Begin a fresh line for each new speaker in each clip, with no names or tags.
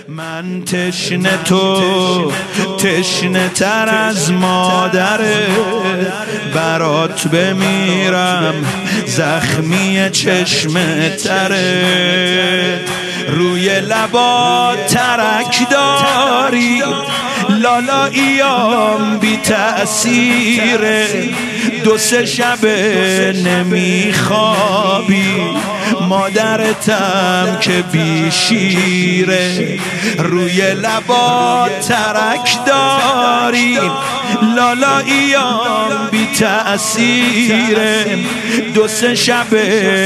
من تشنه تو تشنه تر از مادره، برات بمیرم زخمی چشم تره. روی لبات ترک داری، لالاییام بی تأثیره، دو سه شب نمیخوابی، مادرتم که بی شیره. روی لبات ترک داری، لالاییام بی تأثیره، دو سه شب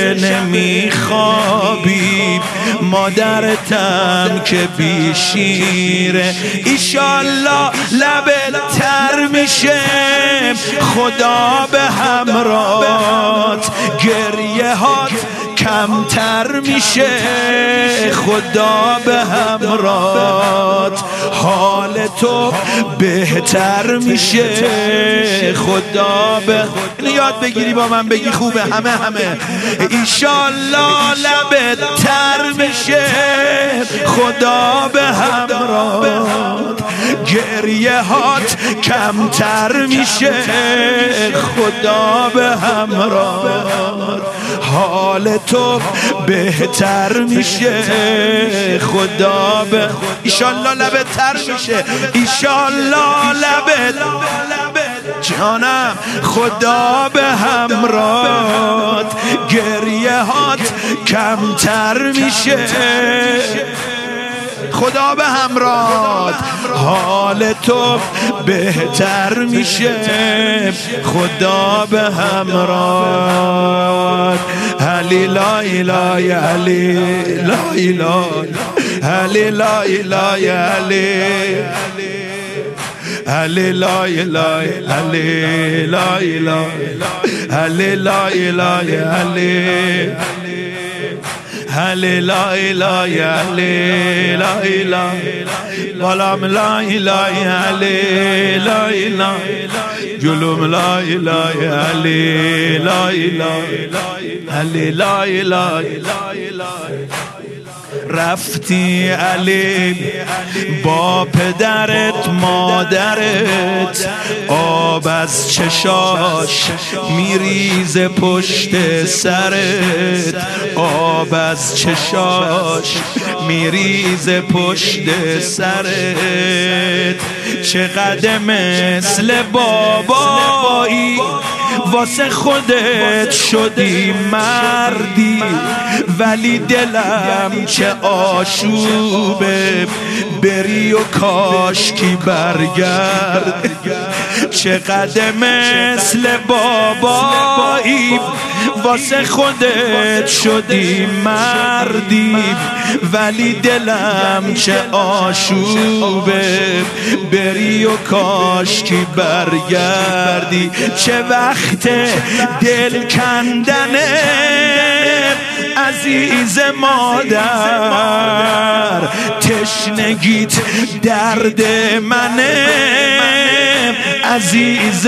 نمیخوابی، مادرتم که بی شیره. ایشالله لبت تر میشه، خدا به همراهت، گریه هات کمتر میشه، خدا به همراهت، حال تو بهتر میشه، خدا به یاد بگیری با من بگی خوبه همه ایشالله لبت تر میشه، خدا به همراهت، گریه هات کمتر میشه، خدا به همراهت، حال تو بهتر میشه، خدا به ایشالله لبت تر میشه، ایشالله لبت جانم، خدا به همراهت، گریه هات کمتر میشه، خدا به همراهت، حال تو بهتر میشه، خدا به همراهت. علی لا اله علی لا اله علی لا اله علی لا اله علی لا اله علی لا اله علی علی لا اله علی لا اله ولم لا اله علی لا اله جلوم لا اله علی لا اله علی لا اله. رفتی علی با پدرت مادرت، آب از چشاش میریزه پشت سرت، آب از چشاش میریزه پشت سرت. چقدر مثل بابایی واسه خودت شدی مردی، ولی دلم چه آشوبه بری و کاشکی برگرد. چقدر مثل بابایی واسه خودت شدی مردی، ولی دلم چه آشوبه بری و کاشکی برگردی. چه وقت دل کندنه عزیز مادر، تشنگیت درد منه عزیز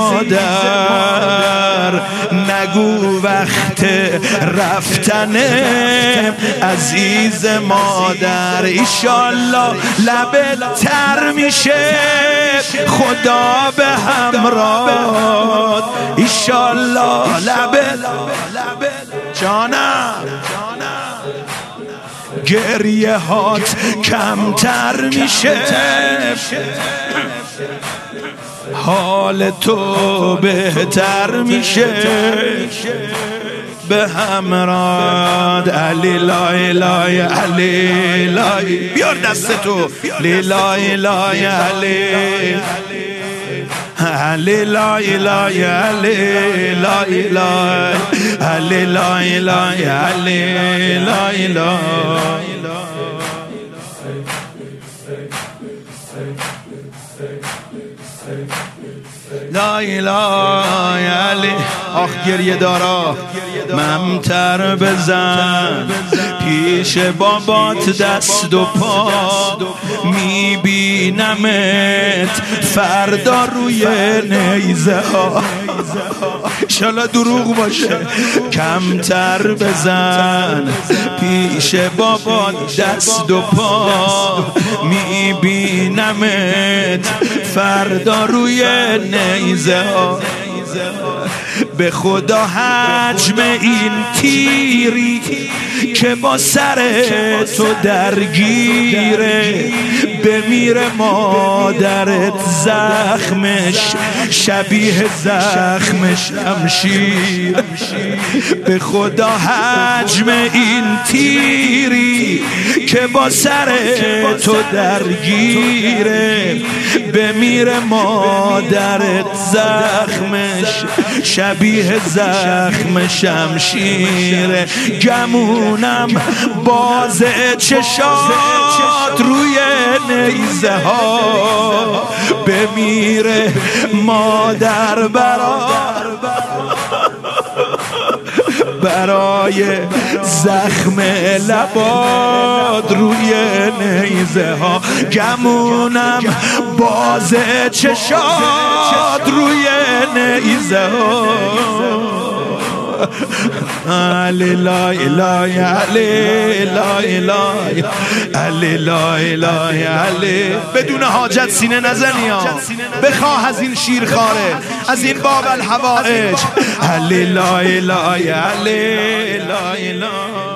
مادر، نگو وقت رفتنه عزیز مادر. ایشالله لبت تر میشه، خدا به همراهت، ایشالله لبت جانم، گریه هات کمتر میشه، حال تو بهتر میشه، به همراهت. علی لا اله علی لا، بیار دست تو، لا اله علی علی لا اله علی لا اله علی لا اله علی لا اله لا اله علی. آخ گریه دارا ممتر بزن، پیش بابات دست و پا میبینمت فردا روی نیزه ها. انشالله دروغ باشه. کمتر بزن پیش بابات دست و پا میبینمت فردا روی نیزه ها. به خدا حجم این تیری که با سر تو درگیره بمیره مادرت زخمش شبیه زخم شمشیر. به خدا حجم این تیری که با سر تو درگیره بمیره مادرت زخمش شبیه زخم شمشیر. گمونم باز چشات روی نیزه ها بمیره مادر برای زخم لبات روی نیزه ها. گمونم باز چشات روی نیزه ها. علی لا اله علی لا اله علی لا اله علی. بدون حاجت سینه نزنی ها، بخواه از این شیرخواره، از این باب الحوائج. علی لا اله علی لا اله